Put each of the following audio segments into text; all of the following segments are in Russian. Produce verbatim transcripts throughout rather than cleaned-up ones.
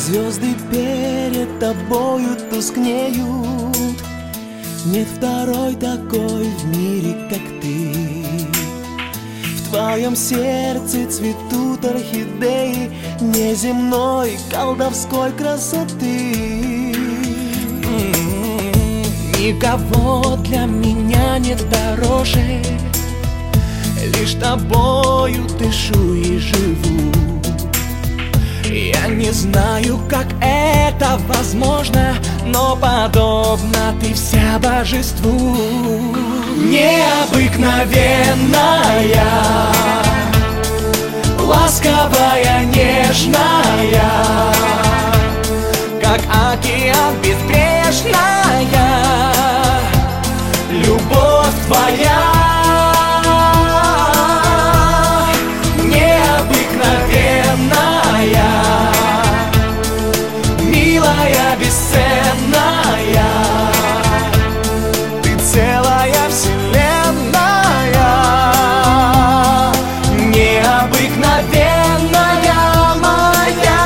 Звезды перед тобою тускнеют. Нет второй такой в мире, как ты. В твоем сердце цветут орхидеи неземной колдовской красоты. Никого для меня нет дороже, лишь тобою дышу и живу. Я не знаю, как это возможно, но подобна ты вся божеству. Необыкновенная, ласковая, нежная, как океан безбрежная, любовь твоя. Милая, бесценная, ты целая вселенная, необыкновенная моя.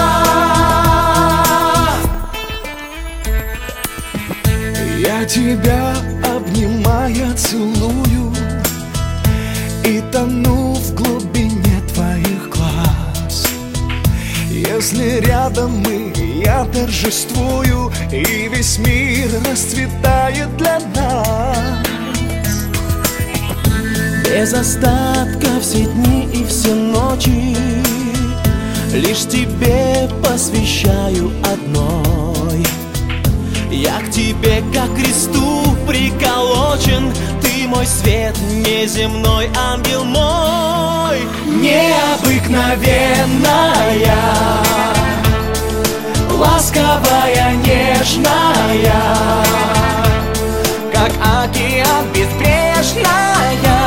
Я тебя обнимая целую и тону в глубине твоих глаз. Если рядом мы, я торжествую, и весь мир расцветает для нас. Без остатка все дни и все ночи лишь тебе посвящаю одной. Я к тебе, как к кресту приколочен, ты мой свет неземной, ангел мой. Необыкновенная, ласковая, нежная, как океан безбрежная,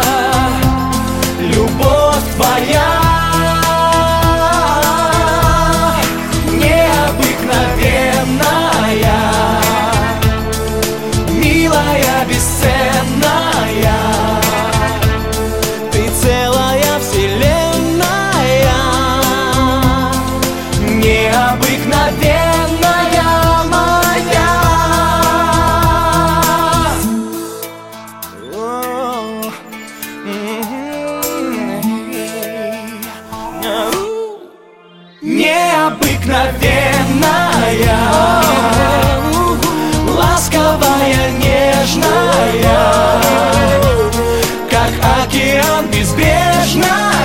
любовь твоя. Необыкновенная, милая, бесценная, ты целая вселенная, необыкновенная моя. Необыкновенная, ласковая, нежная, как океан безбрежная.